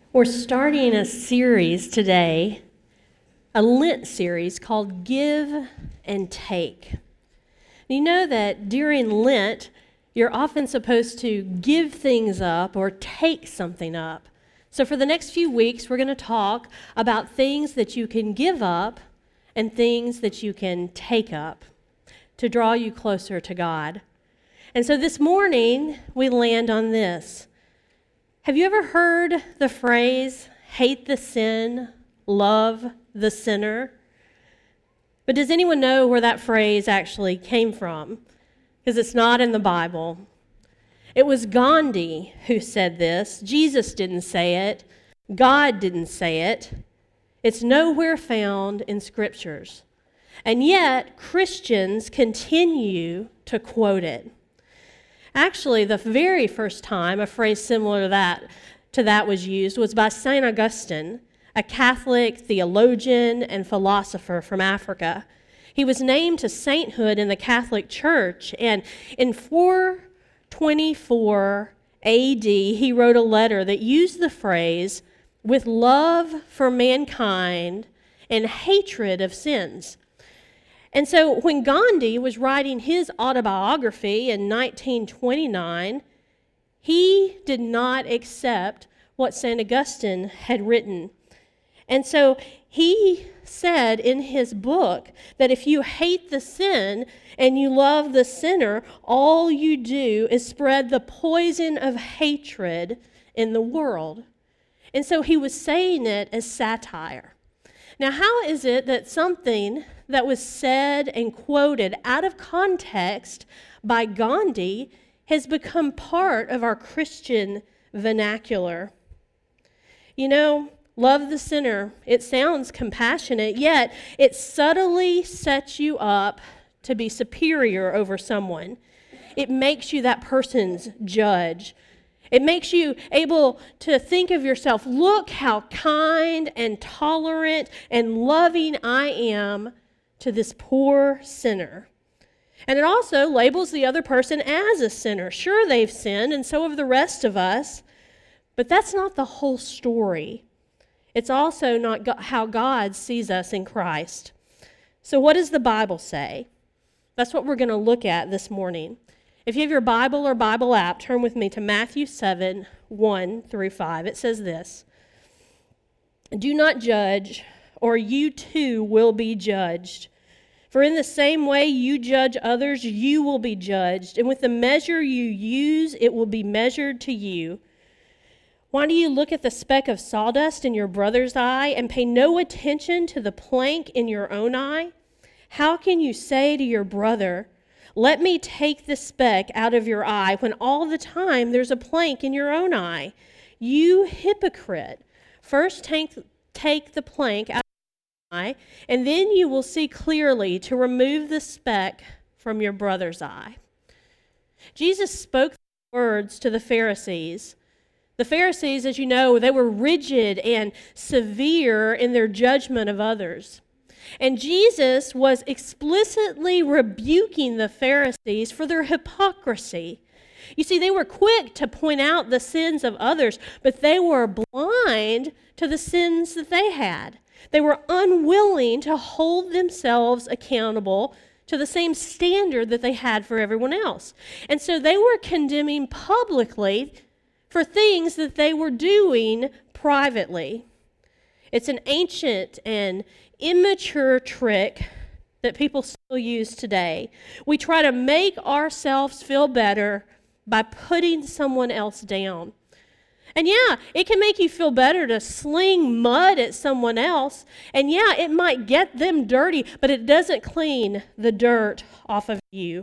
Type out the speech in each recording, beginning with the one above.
We're starting a series today, a Lent series called Give and Take. You know that during Lent, you're often supposed to give things up or take something up. So for the next few weeks, we're going to talk about things that you can give up and things that you can take up to draw you closer to God. And so this morning, we land on this. Have you ever heard the phrase, hate the sin, love the sinner? But does anyone know where that phrase actually came from? Because it's not in the Bible. It was Gandhi who said this. Jesus didn't say it. God didn't say it. It's nowhere found in scriptures. And yet, Christians continue to quote it. Actually, the very first time a phrase similar to that was used was by St. Augustine, a Catholic theologian and philosopher from Africa. He was named to sainthood in the Catholic Church, and in 424 AD, he wrote a letter that used the phrase, with love for mankind and hatred of sins. And so when Gandhi was writing his autobiography in 1929, he did not accept what St. Augustine had written. And so he said in his book that if you hate the sin and you love the sinner, all you do is spread the poison of hatred in the world. And so he was saying it as satire. Now, how is it that something that was said and quoted out of context by Gandhi has become part of our Christian vernacular? You know, love the sinner. It sounds compassionate, yet it subtly sets you up to be superior over someone. It makes you that person's judge. It makes you able to think of yourself, look how kind and tolerant and loving I am to this poor sinner. And it also labels the other person as a sinner. Sure, they've sinned, and so have the rest of us, but that's not the whole story. It's also not how God sees us in Christ. So what does the Bible say? That's what we're going to look at this morning. If you have your Bible or Bible app, turn with me to Matthew 7, 1 through 5. It says this, "Do not judge, or you too will be judged. For in the same way you judge others, you will be judged. And with the measure you use, it will be measured to you. Why do you look at the speck of sawdust in your brother's eye and pay no attention to the plank in your own eye? How can you say to your brother, 'Let me take the speck out of your eye,' when all the time there's a plank in your own eye? You hypocrite! First take the plank out of your eye, and then you will see clearly to remove the speck from your brother's eye." Jesus spoke the words to the Pharisees. The Pharisees, as you know, they were rigid and severe in their judgment of others. And Jesus was explicitly rebuking the Pharisees for their hypocrisy. You see, they were quick to point out the sins of others, but they were blind to the sins that they had. They were unwilling to hold themselves accountable to the same standard that they had for everyone else. And so they were condemning publicly for things that they were doing privately. It's an ancient and immature trick that people still use today. We try to make ourselves feel better by putting someone else down. And yeah, it can make you feel better to sling mud at someone else. And yeah, it might get them dirty, but it doesn't clean the dirt off of you.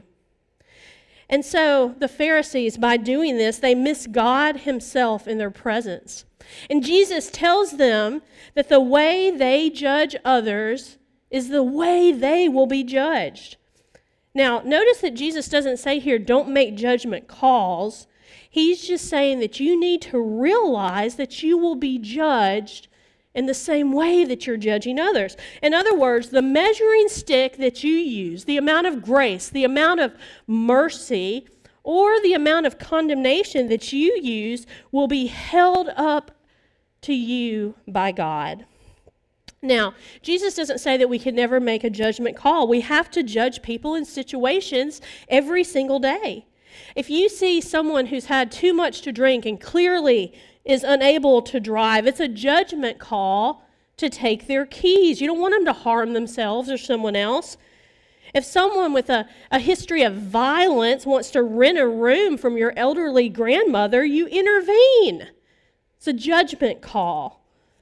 And so the Pharisees, by doing this, they miss God himself in their presence. And Jesus tells them that the way they judge others is the way they will be judged. Now, notice that Jesus doesn't say here, don't make judgment calls. He's just saying that you need to realize that you will be judged in the same way that you're judging others. In other words, the measuring stick that you use, the amount of grace, the amount of mercy, or the amount of condemnation that you use will be held up to you by God. Now, Jesus doesn't say that we can never make a judgment call. We have to judge people in situations every single day. If you see someone who's had too much to drink and clearly is unable to drive, it's a judgment call to take their keys. You don't want them to harm themselves or someone else. If someone with a history of violence wants to rent a room from your elderly grandmother, you intervene. It's a judgment call.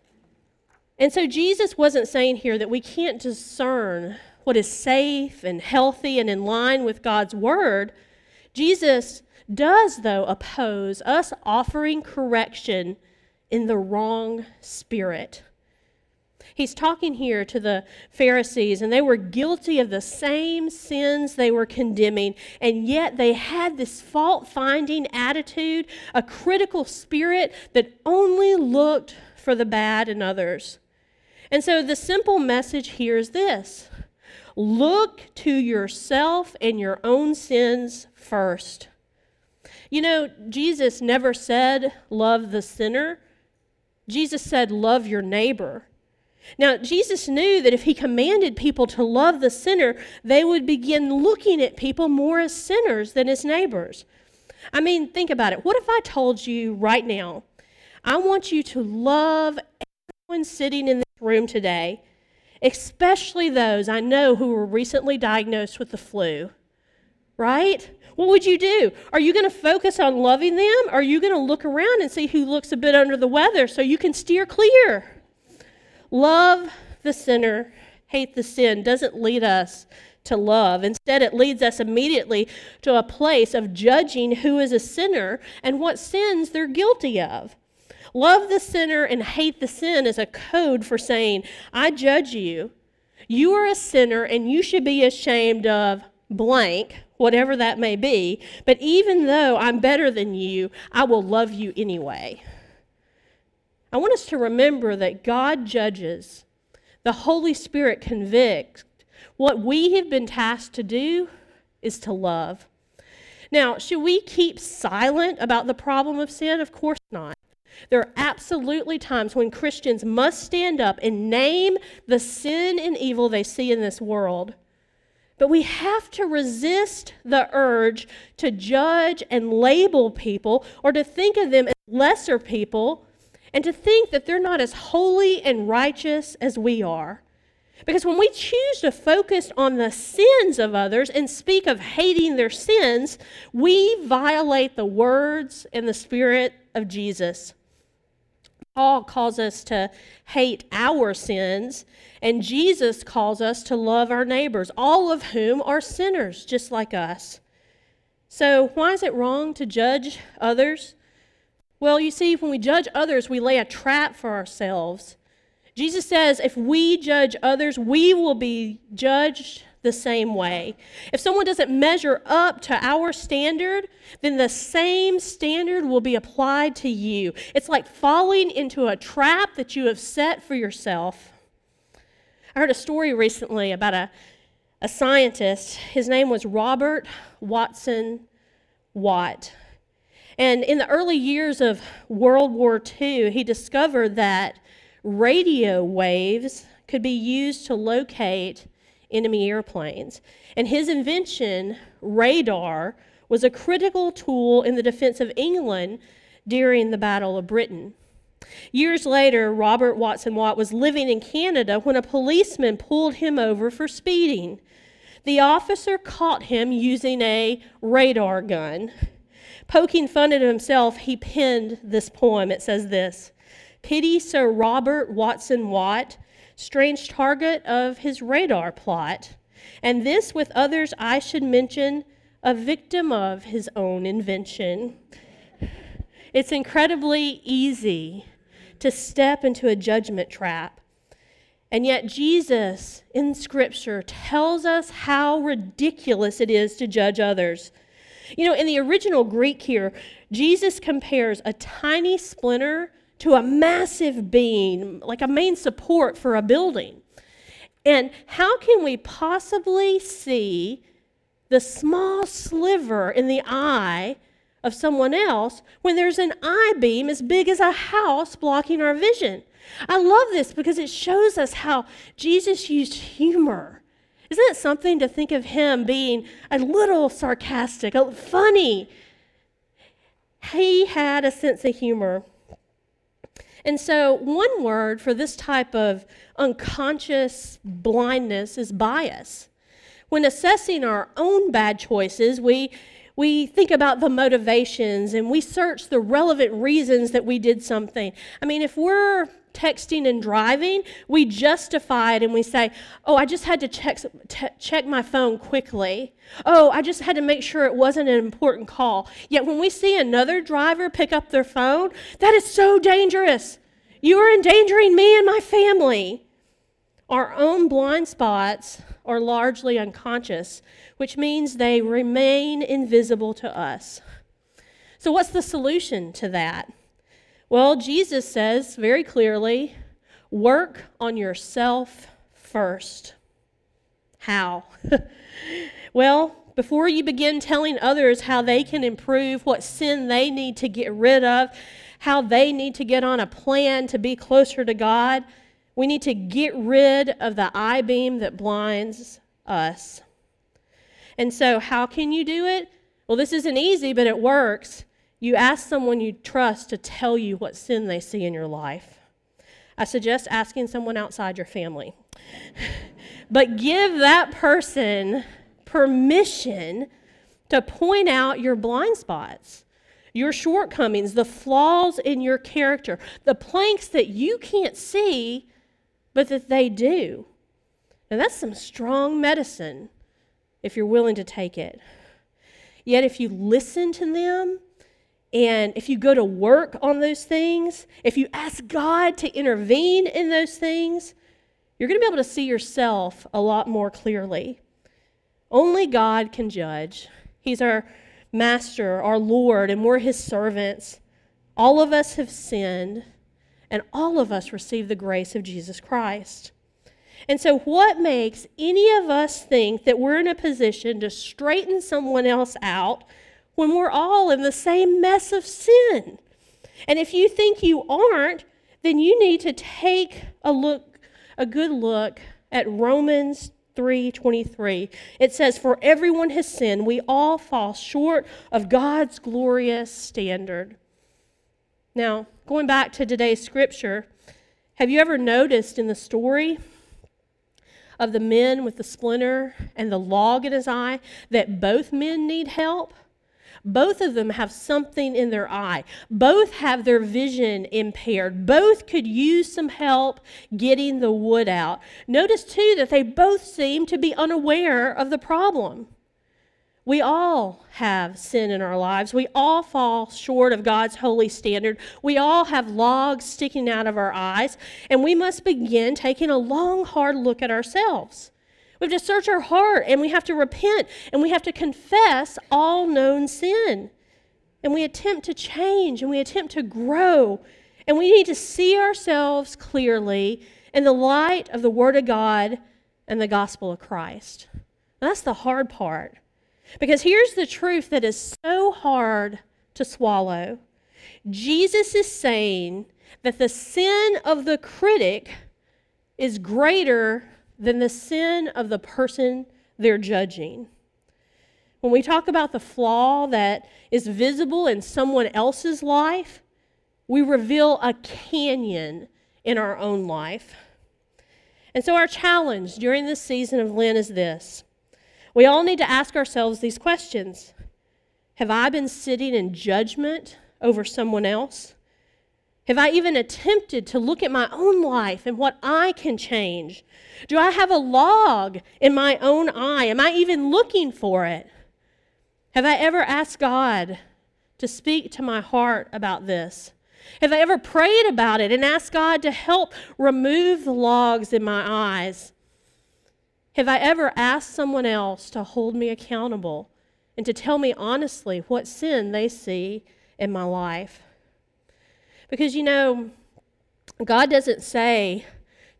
And so Jesus wasn't saying here that we can't discern what is safe and healthy and in line with God's word. Jesus does, though, oppose us offering correction in the wrong spirit. He's talking here to the Pharisees, and they were guilty of the same sins they were condemning, and yet they had this fault-finding attitude, a critical spirit that only looked for the bad in others. And so the simple message here is this: look to yourself and your own sins first. You know, Jesus never said, love the sinner. Jesus said, love your neighbor. Now, Jesus knew that if he commanded people to love the sinner, they would begin looking at people more as sinners than as neighbors. I mean, think about it. What if I told you right now, I want you to love everyone sitting in this room today, especially those I know who were recently diagnosed with the flu, right? What would you do? Are you going to focus on loving them? Or are you going to look around and see who looks a bit under the weather so you can steer clear? Love the sinner, hate the sin doesn't lead us to love. Instead, it leads us immediately to a place of judging who is a sinner and what sins they're guilty of. Love the sinner and hate the sin is a code for saying, I judge you. You are a sinner and you should be ashamed of blank, whatever that may be. But even though I'm better than you, I will love you anyway. I want us to remember that God judges, the Holy Spirit convicts. What we have been tasked to do is to love. Now, should we keep silent about the problem of sin? Of course not. There are absolutely times when Christians must stand up and name the sin and evil they see in this world. But we have to resist the urge to judge and label people or to think of them as lesser people and to think that they're not as holy and righteous as we are. Because when we choose to focus on the sins of others and speak of hating their sins, we violate the words and the Spirit of Jesus. Paul calls us to hate our sins, and Jesus calls us to love our neighbors, all of whom are sinners just like us. So why is it wrong to judge others? Well, you see, when we judge others, we lay a trap for ourselves. Jesus says if we judge others, we will be judged the same way. If someone doesn't measure up to our standard, then the same standard will be applied to you. It's like falling into a trap that you have set for yourself. I heard a story recently about a scientist. His name was Robert Watson Watt. And in the early years of World War II, he discovered that radio waves could be used to locate enemy airplanes. And his invention, radar, was a critical tool in the defense of England during the Battle of Britain. Years later, Robert Watson Watt was living in Canada when a policeman pulled him over for speeding. The officer caught him using a radar gun. Poking fun at himself, he penned this poem. It says this: "Pity Sir Robert Watson Watt, strange target of his radar plot, and this with others I should mention, a victim of his own invention." It's incredibly easy to step into a judgment trap. And yet Jesus in Scripture tells us how ridiculous it is to judge others. You know, in the original Greek here, Jesus compares a tiny splinter to a massive beam, like a main support for a building. And how can we possibly see the small sliver in the eye of someone else when there's an I-beam as big as a house blocking our vision? I love this because it shows us how Jesus used humor. Isn't it something to think of him being a little sarcastic, funny? He had a sense of humor. And so one word for this type of unconscious blindness is bias. When assessing our own bad choices, we think about the motivations and we search the relevant reasons that we did something. I mean, if we're texting and driving, we justify it and we say, oh, I just had to check my phone quickly. Oh, I just had to make sure it wasn't an important call. Yet when we see another driver pick up their phone, that is so dangerous. You are endangering me and my family. Our own blind spots are largely unconscious, which means they remain invisible to us. So what's the solution to that? Well, Jesus says very clearly, work on yourself first. How? Well, before you begin telling others how they can improve, what sin they need to get rid of, how they need to get on a plan to be closer to God, we need to get rid of the I-beam that blinds us. And so how can you do it? Well, this isn't easy, but it works. You ask someone you trust to tell you what sin they see in your life. I suggest asking someone outside your family. But give that person permission to point out your blind spots, your shortcomings, the flaws in your character, the planks that you can't see, but that they do. And that's some strong medicine if you're willing to take it. Yet if you listen to them, and if you go to work on those things, if you ask God to intervene in those things, you're going to be able to see yourself a lot more clearly. Only God can judge. He's our master, our Lord, and we're his servants. All of us have sinned, and all of us receive the grace of Jesus Christ. And so what makes any of us think that we're in a position to straighten someone else out when we're all in the same mess of sin? And if you think you aren't, then you need to take a good look at Romans 3:23. It says, "For everyone has sinned, we all fall short of God's glorious standard." Now, going back to today's scripture, have you ever noticed in the story of the men with the splinter and the log in his eye that both men need help? Both of them have something in their eye. Both have their vision impaired. Both could use some help getting the wood out. Notice, too, that they both seem to be unaware of the problem. We all have sin in our lives. We all fall short of God's holy standard. We all have logs sticking out of our eyes, and we must begin taking a long, hard look at ourselves. We have to search our heart, and we have to repent, and we have to confess all known sin. And we attempt to change, and we attempt to grow, and we need to see ourselves clearly in the light of the Word of God and the gospel of Christ. And that's the hard part. Because here's the truth that is so hard to swallow. Jesus is saying that the sin of the critic is greater than the sin of the person they're judging. When we talk about the flaw that is visible in someone else's life, we reveal a canyon in our own life. And so our challenge during this season of Lent is this. We all need to ask ourselves these questions. Have I been sitting in judgment over someone else? Have I even attempted to look at my own life and what I can change? Do I have a log in my own eye? Am I even looking for it? Have I ever asked God to speak to my heart about this? Have I ever prayed about it and asked God to help remove the logs in my eyes? Have I ever asked someone else to hold me accountable and to tell me honestly what sin they see in my life? Because, God doesn't say,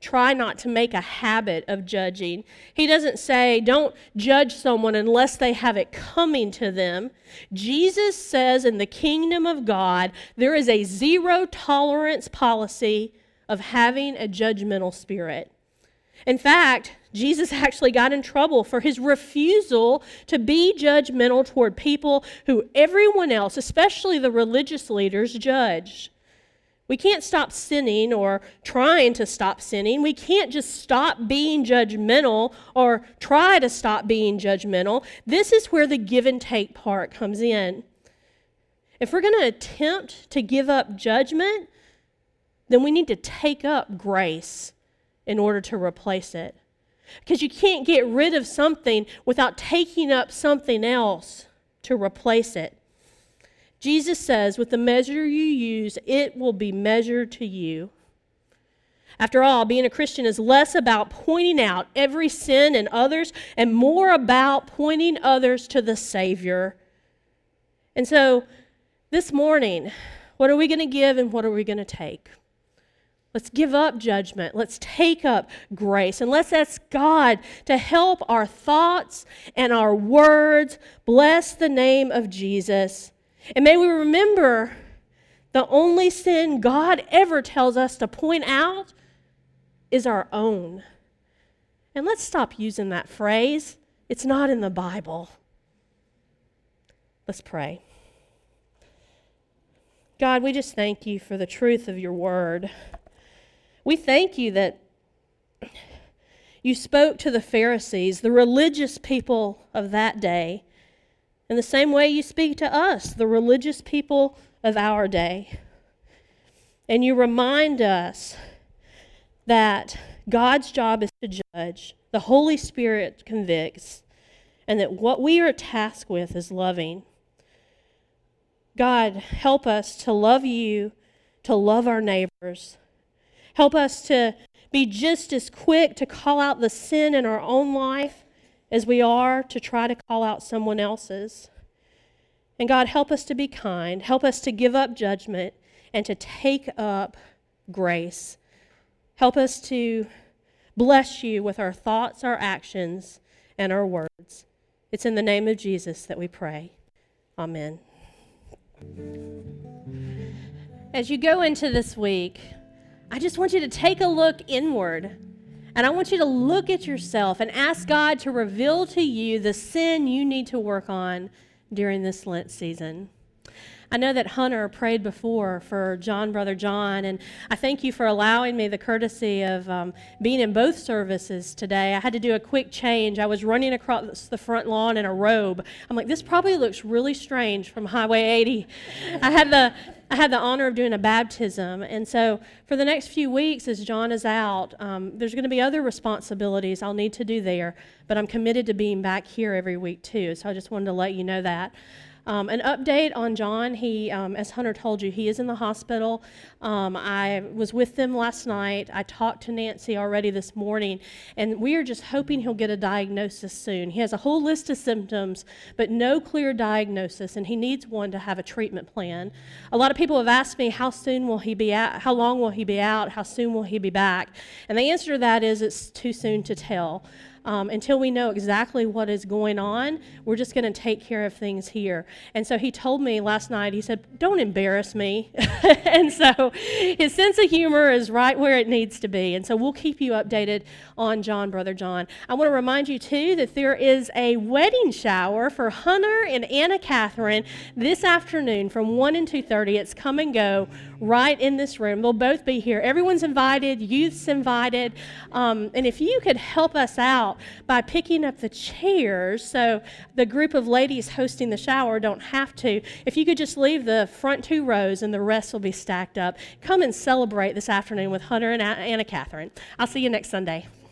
try not to make a habit of judging. He doesn't say, don't judge someone unless they have it coming to them. Jesus says in the kingdom of God, there is a zero tolerance policy of having a judgmental spirit. In fact, Jesus actually got in trouble for his refusal to be judgmental toward people who everyone else, especially the religious leaders, judged. We can't stop sinning or trying to stop sinning. We can't just stop being judgmental or try to stop being judgmental. This is where the give and take part comes in. If we're going to attempt to give up judgment, then we need to take up grace in order to replace it. Because you can't get rid of something without taking up something else to replace it. Jesus says, with the measure you use, it will be measured to you. After all, being a Christian is less about pointing out every sin in others and more about pointing others to the Savior. And so, this morning, what are we going to give and what are we going to take? Let's give up judgment. Let's take up grace. And let's ask God to help our thoughts and our words bless the name of Jesus. And may we remember the only sin God ever tells us to point out is our own. And let's stop using that phrase. It's not in the Bible. Let's pray. God, we just thank you for the truth of your word. We thank you that you spoke to the Pharisees, the religious people of that day, in the same way you speak to us, the religious people of our day. And you remind us that God's job is to judge, the Holy Spirit convicts, and that what we are tasked with is loving. God, help us to love you, to love our neighbors. Help us to be just as quick to call out the sin in our own life as we are to try to call out someone else's. And God, help us to be kind. Help us to give up judgment and to take up grace. Help us to bless you with our thoughts, our actions, and our words. It's in the name of Jesus that we pray. Amen. As you go into this week, I just want you to take a look inward. And I want you to look at yourself and ask God to reveal to you the sin you need to work on during this Lent season. I know that Hunter prayed before for Brother John, and I thank you for allowing me the courtesy of being in both services today. I had to do a quick change. I was running across the front lawn in a robe. I'm like, this probably looks really strange from Highway 80. I had the honor of doing a baptism, and so for the next few weeks as John is out, there's going to be other responsibilities I'll need to do there, but I'm committed to being back here every week too, so I just wanted to let you know that. An update on John, he, as Hunter told you, he is in the hospital. I was with them last night. I talked to Nancy already this morning, and we are just hoping he'll get a diagnosis soon. He has a whole list of symptoms, but no clear diagnosis, and he needs one to have a treatment plan. A lot of people have asked me, how soon will he be out? How long will he be out? How soon will he be back? And the answer to that is it's too soon to tell. Until we know exactly what is going on, we're just going to take care of things here. And so he told me last night, he said, don't embarrass me. And so his sense of humor is right where it needs to be. And so we'll keep you updated on Brother John. I want to remind you, too, that there is a wedding shower for Hunter and Anna Catherine this afternoon from 1 and 2:30. It's come and go right in this room. They'll both be here. Everyone's invited. Youth's invited. And if you could help us out by picking up the chairs so the group of ladies hosting the shower don't have to. If you could just leave the front 2 rows and the rest will be stacked up. Come and celebrate this afternoon with Hunter and Anna Catherine. I'll see you next Sunday.